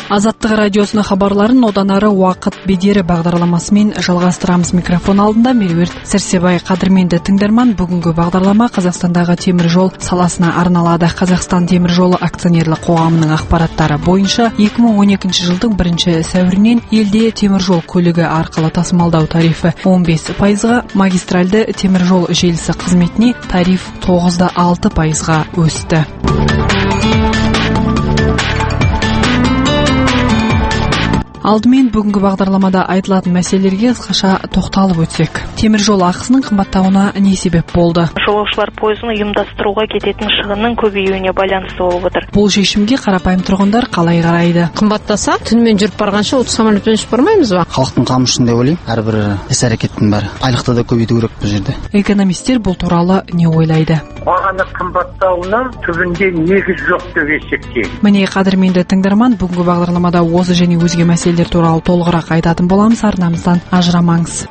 Азаттық радиосының хабарларын одан ары уақыт бедері бағдарламасымен жалғастырамыз. Микрофон алдында Меруерт Сәрсебай. Қадірменді тыңдарман, бүгінгі бағдарлама Қазақстандағы темір жол саласына арналады. Қазақстан темір жолы акционерлік қоғамының ақпараттары бойынша 2012 жылдың 1 сәуірінен елде темір жол көлігі арқылы тасымалдау тарифі 15%-ға, магистральды темір жол желісі қызметіне тариф 9,6%-ға өсті. Алдымен бүгінгі бағдарламада айтылатын мәселелерге қысқаша тоқталып өтсек. Темір жол ақысының қымбаттауына не себеп болды? Жолаушылар пойызын ұйымдастыруға кететін шығынның көбеюіне байланысты болып отыр. Бұл шешімге қарапайым тұрғындар қалай қарайды? Қымбаттаса, түнімен жүріп барғанша самолетпен ұшып бармаймыз ба? Халықтың қамы үшін деп ойлаймын. Әрбір іс-әрекеттің бәрі. Айлықты да көбейту керек бұл жерде. Экономистер бұл туралы не ойлайды? Бағаны қымбаттауына түбінде негіз жоқ деп есептеймін. Міне, қадірменді тыңдарман, бүгінгі бағдарламада осы және өзге мәселелер туралы толығырақ айтатын боламыз. Арнамыздан ажырамаңыз.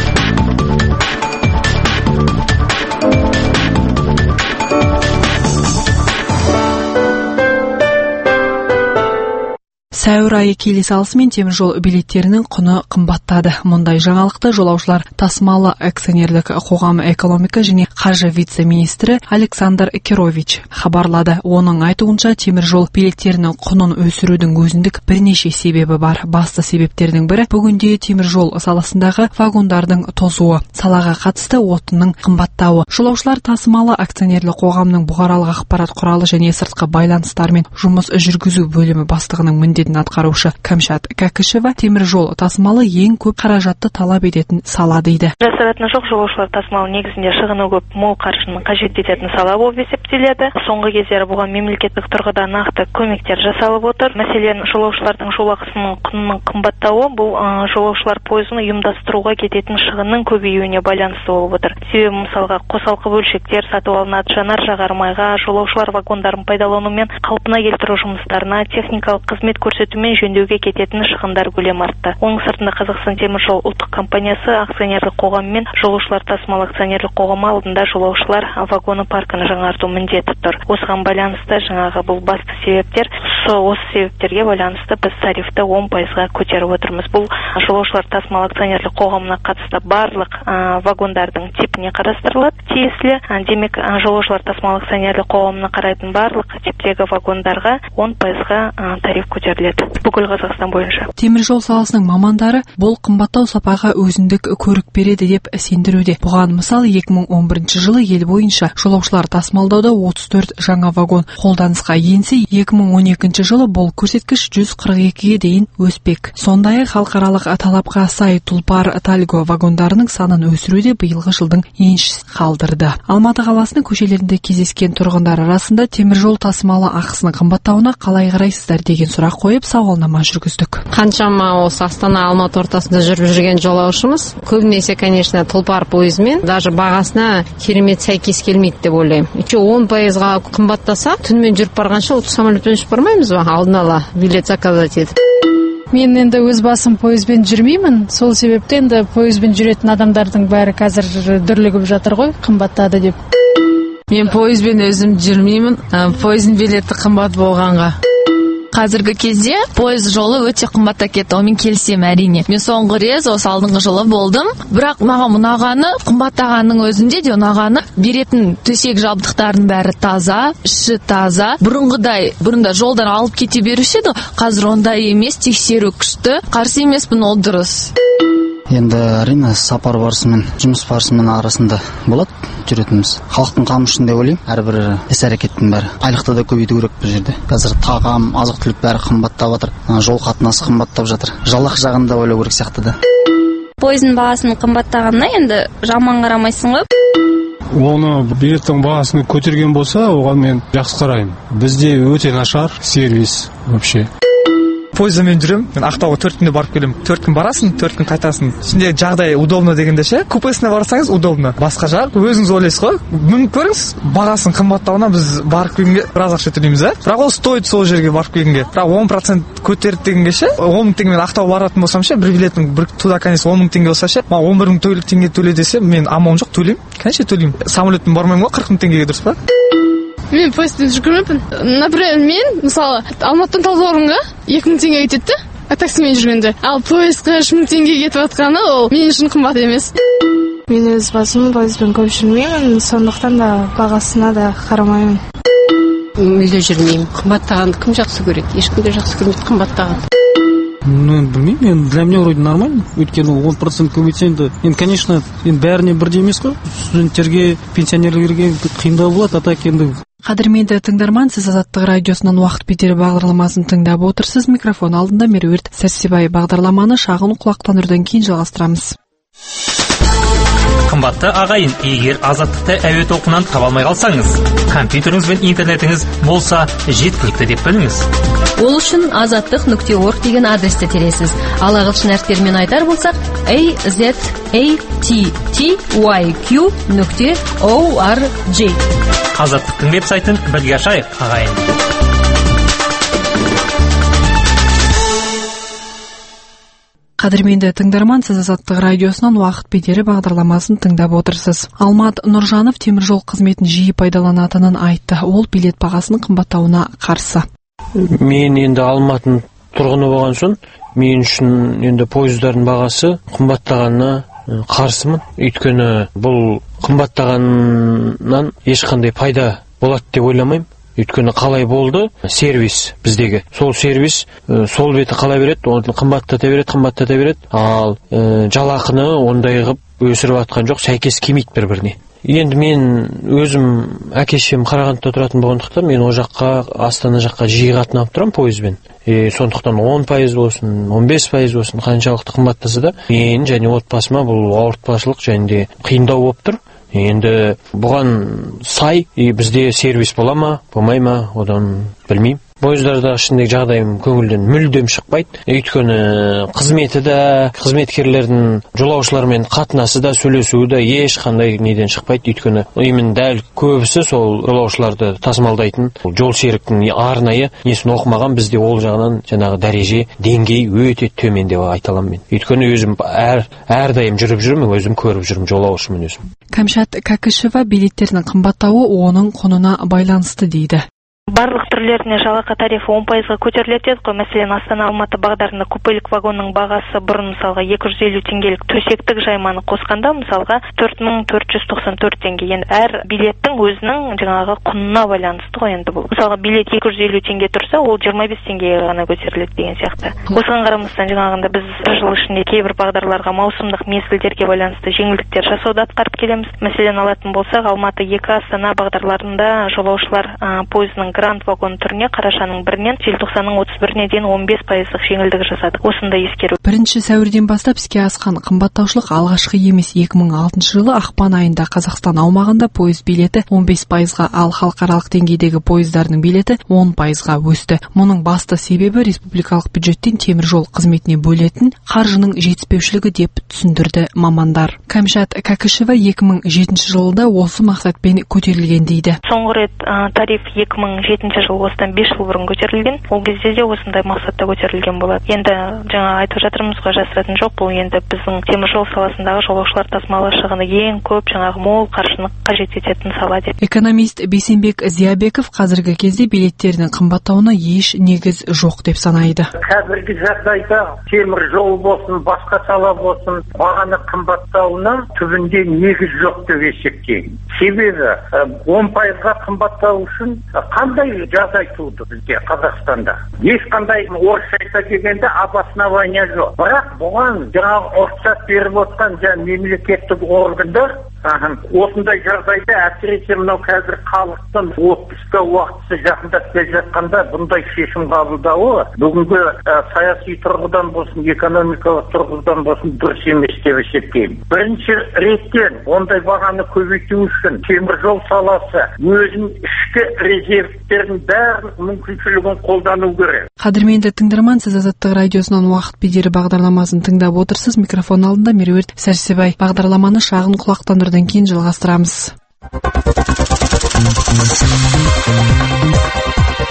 Сәуір айы келе салысымен темір жол билеттерінің құны қымбаттады. Мұндай жаңалықты жолаушылар тасымалы акционерлік қоғамы экономика және қаржы вице-министрі Александр Керович хабарлады. Оның айтуынша темір жол билеттерінің құнын өсірудің өзіндік бірнеше себебі бар. Басты себептердің бірі бүгінде темір жол саласындағы вагондардың тозуы, салаға қатысты отынның қымбаттауы. Жолаушылар тасымалы акционерлік қоғамның бұқаралық ақпарат құралы және сыртқы байланыстармен жұмыс жүргізу бөлімі бастығының міндетін атқарушы Камшат Кәкішева, темір жол тасымалы ең көп қаражатты талап ететін сала дейді. Жасыратыны жоқ, жолаушылар тасымалы негізінде шығыны көп, мол қаржыны қажет ететін сала болып есептеледі. Соңғы кездері бұған мемлекеттік тұрғыда нақты көмектер жасалып отыр. Мәселен, жолаушылардың жол ақысының құнының қымбаттауы бұл жолаушылар пойызын ұйымдастыруға кететін шығынның көбеюіне байланысты болып отыр. Себебі мысалға қосалқы бөлшектер сатып алынады, жанар-жағар майға, жолаушылар вагондарын пайдалану мен қалпына келтіру жұмыстарына, техникалық қызмет көрсетумен жөндеуге кететін шығындар көлемі артты. Оның сыртында Қазақстан темір жол ұлттық компаниясы акционерлік қоғамы мен жолаушылар тасымалы акционерлік қоғамы алдында жолаушылар вагоны паркін жаңарту міндеті тұр. Осыған байланысты жаңағы бұл басты себептер. Осы себептерге байланысты біз тарифті 10%-ға көтеріп отырмыз. Бұл жолаушылар тасымалы акционерлік қоғамына қатысты барлық вагондардың типіне қарастырылады. Тиесілі, демек жолаушылар тасымалы акционерлік қоғамына қарайтын барлық типтегі вагондарға 10%-ға тариф көтеріледі. Бүкіл Қазақстан бойынша. Темір жол саласының мамандары бұл қымбаттау сапаға өзіндік көрік береді деп сендіруде. Бұған мысал 2011 жылы ел бойынша жолаушылар тасымалдауда 34 жаңа вагон қолданысқа енсе, 2012 жылы бұл көрсеткіш 142-ге дейін өспек. Сондай-ақ халықаралық талапқа сай тұлпар тальго вагондарының санын өсіруде биылғы жылдың еншісін қалдырды. Алматы қаласының көшелерінде кездескен тұрғындар арасында темір жол тасымалы ақысының қымбаттауына қалай қарайсыздар деген сұрақ қойып сауалнама жүргіздік. Қаншама осы Астана Алматы ортасында жүріп жүрген жолаушымыз көбінесе, конечно, тұлпар пойызымен даже бағасына керемет сәйкес келмейді деп ойлаймын. 10%-ға қымбаттаса, түнімен жүріп барғанша самолетпен ұшып бармаймыз ба? Алдын ала билет заказать етіп. Мен енді өз басым пойызбен жүрмеймін. Сол себептен де пойызбен жүретін адамдардың бәрі қазір дүрлігіп жатыр ғой, қымбаттады деп. Мен пойызбен өзім жүрмеймін. Пойыздың билеті қымбат болғанға. Қазіргі кезде пойыз жолы өте қымбатта кетті, онымен келісемін әрине. Мен соңғы рет осы алдыңғы жылы болдым, бірақ маған ұнағаны, қымбаттағанның өзінде де ұнағаны, беретін төсек жабдықтардың бәрі таза, іші таза. Бұрында жолдан алып кете беруші еді, қазір ондай емес, тексеру күшті. Қарсы емеспін, ол дұрыс. Енді әрине сапар барысымен, жұмыс барысымен арасында болады жүретініміз. Халықтың қамы үшін деп ойлаймын. Әрбір іс-әрекеттің бәрі. Айлықты да көбейту керек бұл жерде. Қазір тағам, азық-түлік бәрі қымбаттап жатыр. Жол қатынасы қымбаттап жатыр. Жалақы жағында ойлау керек сияқты да. Пойыздың бағасының қымбаттағанына енді жаман қарамайсың ғой. Оны билеттің бағасын көтерген болса, оған мен жақсы қараймын. Бізде өте нашар сервис вообще. Пойызымен жүрем. Мен Ақтауға 4 күнде барып келем. 4 күн барасың, 4 күн қайтасың. Ішінде жағдай удобно дегенде ше, купесіне барсаңыз удобно. Басқа жақ өзіңіз ойлайсыз ғой. Мүмкін көріңіз, бағасын қымбаттауына біз барып келгенге біраз ақша төлейміз, бірақ ол стоит сол жерге барып келгенге. Бірақ 10% көтерді дегенге ше, 10 мың теңгемен Ақтауға баратын болсам ше, бір билеттің бір туда конечно 10 мың теңге болса ше, маған 11 мың теңге төле десе, мен амалым жоқ, төлеймін. Конечно төлеймін. Самолетпен бармаймын ғой 40 мың теңгеге, дұрыс па? Мен поездбен жүргенмін. Например, мен мысалы Алматыдан Талдықорғанға 2000 теңге кетеді, таксимен жүргенде. Ал поездға 3000 теңге кетіп жатқаны ол мен үшін қымбат емес. Мен өз басым поездбен көп жүрмеймін, сондықтан да бағасына да қарамаймын. Мүлде жүрмеймін. Қымбаттағанды кім жақсы көреді? Ешкім де жақсы көрмейді қымбаттаған. Білмеймін, для меня вроде нормально, өйткені 10% көбейтсе енді, конечно, бәріне бірдей емес қой, студенттерге, пенсионерлерге қиындау болады, а так енді. Қадірменді тыңдарман, сіз Азаттық радиосынан уақыт бедері бағдарламасын тыңдап отырсыз. Микрофон алдында Меруерт Сәрсебай. Бағдарламаны шағын құлақтандырудан кейін жалғастырамыз. Қымбатты ағайын, егер Азаттықты әуе толқынынан таба алмай қалсаңыз, компьютеріңіз бен интернетіңіз болса жеткілікті деп біліңіз. Ол үшін azattiq.org деген адресті тересіз. Ал ағылшын әріптерімен айтар болсақ, azattiqyq.org. Азаттықтың веб-сайтын бірге ашайық, ағайын. Қадірменді тыңдарман, сіз Азаттық радиосынан уақыт бедері бағдарламасын тыңдап отырсыз. Алмат Нұржанов теміржол қызметін жиі пайдаланатынын айтты. Ол билет бағасының қымбаттауына қарсы. Мен енді Алматының тұрғыны болған соң, мен үшін енді пойыздардың бағасы қымбаттағанына қарсымын. Өйткені бұл қымбаттағаннан ешқандай пайда болады деп ойламаймын. Өйткені қалай болды сервис біздегі. Сол сервис сол беті қала береді, оны қымбаттата береді. Ал жалақыны ондай қылып өсіріп атқан жоқ, сәйкес келмейді бір-біріне. Енді мен өзім әке-шешем Қарағандыда тұратын болғандықтан мен о жаққа, Астана жаққа жиі қатынап тұрам пойызбен. Сондықтан 10% болсын, 15% болсын, қаншалықты қымбаттаса да, мен және отбасыма бұл ауыртпашылық және де қиындау болып тұр. Енді бұған сай бізде сервис бола ма, болмай ма, одан білмеймін. Пойыздарда ішіндегі жағдайым көңілден мүлдем шықпайды. Өйткені қызметі де, қызметкерлердің жолаушылармен қатынасы да, сөйлесуі де ешқандай неден шықпайды. Өйткені именно дәл көбісі сол жолаушыларды тасымалдайтын жол серіктің арнайы несін оқымаған, бізде ол жағынан жаңағы дәреже, деңгей өте төмен деп айта аламын мен. Өйткені өзім әрдайым жүріп жүрмін, өзім көріп жүрмін, жолаушымын өзім. Кәмшат Кәкішева билеттердің қымбаттауы оның құнына байланысты дейді. Барлық түрлеріне жалақы тарифі 10%-ға көтеріледі қой. Мәселен, Астана-Алматы бағдарында купелік вагонның бағасы бұрын мысалға 250 теңгелік төсектік жайманы қосқанда мысалға 4494 теңге. Енді әр билеттің өзінің жаңағы құнына байланысты ғой енді бұл. Мысалға билет 250 теңге тұрса, ол 25 теңгеге ғана көтеріледі деген сияқты. Осыған қарамастан жаңағында біз бір жыл ішінде кейбір бағдарларға маусымдық мезгілдерге байланысты жеңілдіктер жасауды атқарып келеміз. Мәселен, алатын болсақ, Алматы-2 Астана бағдарларында жолаушылар пойызының гранд вагон түріне қарашаның 1-нен желтоқсанның 31-не дейін 15% жеңілдік жасады. Осындай ескеру. 1 сәуірден бастап іске асқан қымбаттаушылық алғашқы емес. 2006 жылы ақпан айында Қазақстан аумағында пойыз билеті 15%-ға, ал халықаралық деңгейдегі пойыздардың билеті 10%-ға өсті. Мұның басты себебі республикалық бюджеттен теміржол қызметіне бөлетін қаржының жетіспеушілігі деп түсіндірді мамандар. Кәмшат Кәкішева 2007 жылда осы мақсатпен көтерілген дейді. Соңғы рет тариф 2007 жыл осыдан 5 жыл бұрын көтерілген. Ол кезде де осындай мақсатта көтерілген болады. Енді жаңа айтып жатырмыз ғой, жасыратын жоқ, бұл енді біздің теміржол саласындағы жолаушылар тасымалы шығыны ең көп, жаңағы мол қаржыны қажет ететін сала деп. Экономист Бейсенбек Зиябеков қазіргі кезде билеттердің қымбаттауына еш негіз жоқ деп санайды. Қазіргі жағдайда теміржол болсын, басқа сала болсын, бағаны қымбаттауына түбінде негіз жоқ деп есептеймін. Себебі 10%-ға қымбаттау үшін қандай жағдай туды бізде Қазақстанда? Ешқандай орысша айта келгенде обоснование жоқ. Бірақ бұған жаңағы рұқсат беріп отқан мемлекеттік органдар осындай жағдайда әсіресе мынау қазір халықтың отпусқа уақытысы жақындап келе жатқанда бұндай шешім қабылдауы бүгінгі саяси тұрғыдан болсын, экономикалық тұрғыдан болсын дұрыс емес деп есептеймін. Бірінші реттен ондай бағаны көбейту үшін теміржол саласы өзінің ішкі резервтердің бәрін мүмкіншілігін қолдану керек. Қадірменді тыңдарман, сіз Азаттық радиосынан уақыт бедері бағдарламасын тыңдап отырсыз. Микрофон алдында Меруерт Сәрсебай. Бағдарламаны шағын құлақтандырудан кейін жалғастырамыз.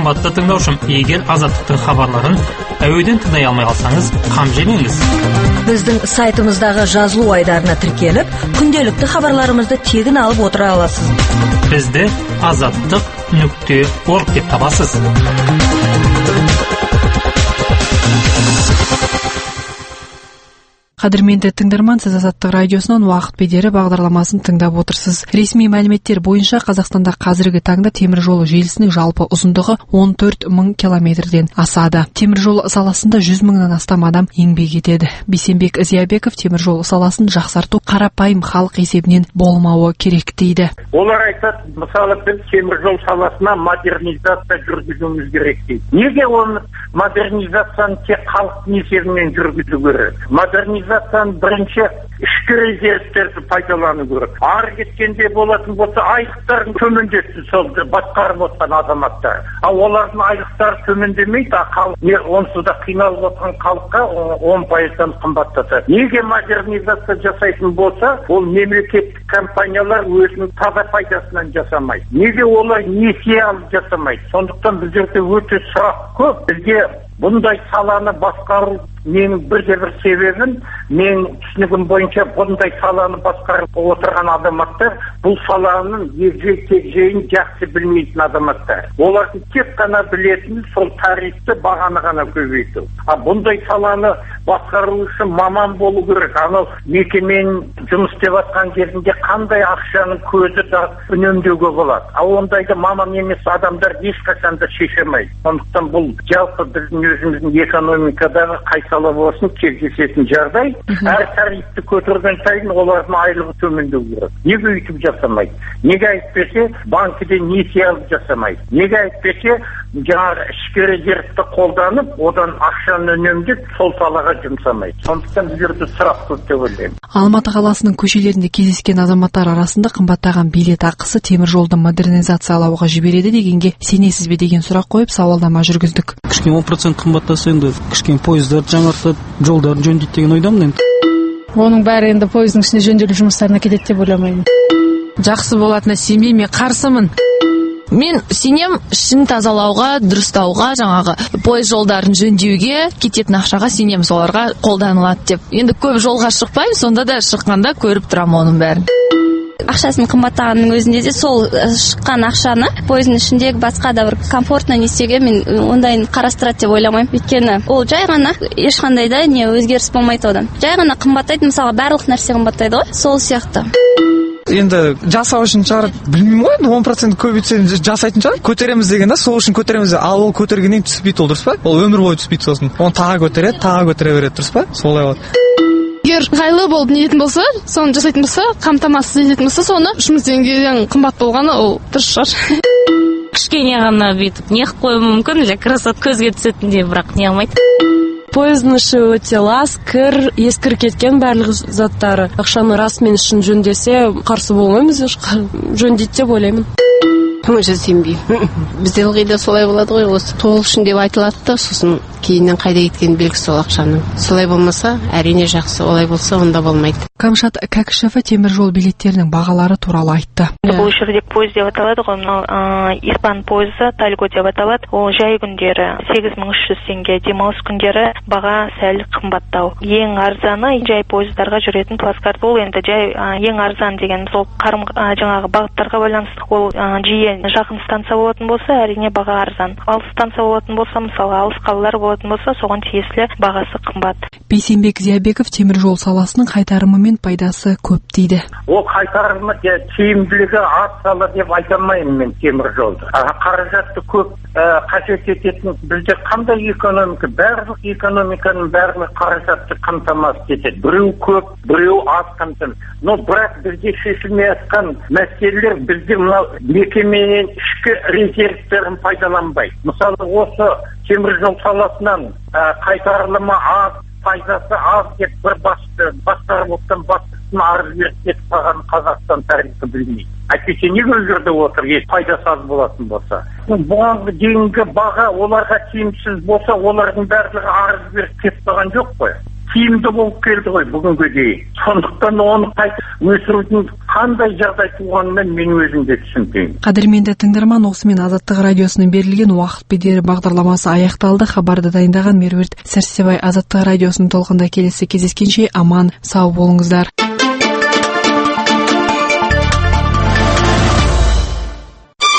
қымбатты тыңдаушым, егер Азаттықтың хабарларын әуеден тыңдай алмай қалсаңыз, қам жемеңіз. Біздің сайтымыздағы жазылу айдарына тіркеліп, күнделікті хабарларымызды тегін алып отыра аласыз. Бізді azаттық.org деп табасыз. Қадірменді тыңдарман, сіз Азаттық радиосынан уақыт бедері бағдарламасын тыңдап отырсыз. Ресми мәліметтер бойынша Қазақстанда қазіргі таңда темір жол желісінің жалпы ұзындығы 14 мың километрден асады. Темір жол саласында 100 мыңнан астам адам еңбек етеді. Бейсенбек Зиябеков темір жол саласын жақсарту қарапайым халық есебінен болмауы керек дейді. Олар айтады, мысалы біз темір жол саласына модернизация жүргізуіміз керек дейді. Неге оны модернизацияны тек халықтың есебінен жүргізу керек? Модернизацияны бірінші ішкі резервтерді пайдалану керек. Ары кеткенде болатын болса, айлықтарын төмендетсін сол басқарып отқан азаматтар. Ал олардың айлықтары төмендемейді, онсыз да қиналып отқан халыққа 10%-дан қымбаттатады. Неге модернизация жасайтын болса, ол мемлекеттік компаниялар өзінің таза пайдасынан жасамайды. Неге олар несие алып жасамайды? Сондықтан біздерде өте сұрақ көп. Бізге бұндай саланы басқару менің бірде-бір себебім, мен түсінігім бойынша бұндай саланы басқарып отырған азаматтар бұл саланың егжей-тегжейін жақсы білмейтін азаматтар. Олардың тек қана білетін сол тарифті бағаны ғана көбейту. Бұндай саланы басқару үшін маман болу керек. Анау мекемен жұмыс істеп жатқан кезінде қандай ақшаның көзі да үнемдеуге болады. Ондайды маман емес адамдар ешқашан да шеше алмайды. Сондықтан бұл жалпы біздің өзіміздің экономикадағы қайсала болсын кездесетін жағдай. Әр тарифті көтерген сайын олардың айлығы төмендеу керек. Неге өйтіп жасамайды? Неге айтпесе банкіден несие алып жасамайды? Неге айтпесе жаңағы ішкі резервті қолданып, одан ақшаны үнемдеп сол салаға жұмсамайды? Сондықтан біздерде сұрақ көп деп ойлаймын. Алматы қаласының көшелерінде кездескен азаматтар арасында қымбаттаған билет ақысы темір жолды модернизациялауға жібереді дегенге сенесіз бе деген сұрақ қойып сауалнама жүргіздік. Кішкене 10% қымбаттаса енді кішкене пойыздарды жаңартады, жолдарын жөндейді деген ойдамын енді. Оның бәрі енді пойыздың ішінде жөнделу жұмыстарына кетеді деп ойламаймын. Жақсы болатынына сенбеймін, мен қарсымын. Мен сенем ішін тазалауға, дұрыстауға, жаңағы пойыз жолдарын жөндеуге кететін ақшаға сенем, соларға қолданылады деп. Енді көп жолға шықпаймын, сонда да шыққанда көріп тұрамын оның бәрін. Ақшасын қымбаттағанның өзінде де сол шыққан ақшаны пойыздың ішіндегі басқа да бір комфортно несеге мен ондайын қарастырады деп ойламаймын. Өйткені ол жай ғана ешқандай да не өзгеріс болмайды одан. Жай ғана қымбаттайды, мысалы барлық нәрсе қымбаттайды ғой, сол сияқты. Енді жасау үшін шығар, білмеймін ғой, 10% көбейтсе жасайтын шығар. Көтереміз деген да, сол үшін көтереміз. Ал ол көтергеннен түспейді, ол дұрыс па? Ол өмір бойы түспейді сосын. Оны тағы көтереді, тағы көтере береді, дұрыс па? Солай болады. Егер ыңғайлы болып нетін болса, соны жасайтын болса, қамтамасыз ететін болса, соны 300 теңгеден қымбат болғаны ол дұрыс шығар. Кішкене ғана бүйтіп не қылып қою мүмкін, красот көзге түсетіндей, бірақ не алмайды. Пойыздың іші өте лас, кір, ескір кеткен барлық заттары. Ақшаны расымен ішін жөндесе, қарсы болмаймыз, жөндейді деп ойлаймын. Өзі сенбеймін. Бізде ылғи да солай болады ғой, осы толық үшін деп айтылады да, сосын кейіннен қайда кеткен белгісіз сол ақшаның. Солай болмаса, әрине жақсы, олай болса онда болмайды. Камшат Кәкішева темір жол билеттерінің бағалары туралы айтты. Бұл жерде пойыз деп аталады ғой, мынау испан пойызы Тальго деп аталады. Ол жай күндері 8300 теңге, демалыс күндері баға сәл қымбаттау. Ең арзаны жай пойыздарға жүретін плацкарт. Ол енді жай ең арзан деген сол жаңағы бағыттарға байланысты. Ол жиі жақын станция болатын болса, әрине баға арзан. Алыс станция болатын болса, мысалы алыс қалалар болатын болса, соған тиесілі бағасы қымбат. Бейсенбек Зиябеков темір жол саласының қайтарымы мен пайдасы көп дейді. Ол қайтарымы тиімділігі аз сала деп айтамаймын мен темір жолды. Қаражатты көп қажет ететін бізде қандай экономика, барлық экономиканың барлығы қаражатты қамтамасыз етеді. Біреу көп, біреу аз қамтамасыз. Но бірақ бізде шешілмей жатқан мәселелер бізде мынау мекеменің ішкі резервтерін пайдаланбайды. Мысалы осы темір жол саласынан қайтарылымы аз, пайдасы аз деп бір басқарып отқан басшысын арыз беріп кетіп қалған Қазақстан тарихы білмейді. Әйтпесе неге ол жерде отыр, пайдасы аз болатын болса. Бұған дейінгі баға оларға тиімсіз болса, олардың барлығы арыз беріп кетіп қалған жоқ қой. тиімді болып келді ғой бүгінге дейін. Сондықтан оны қайта өсірудің қандай жағдай туғанын мен өзім де түсінбеймін. Қадірменді тыңдарман, осымен Азаттық радиосының берілген уақыт бедері бағдарламасы аяқталды. Хабарды дайындаған Меруерт Сәрсебай. Азаттық радиосының толқында келесі кездескенше аман сау болыңыздар.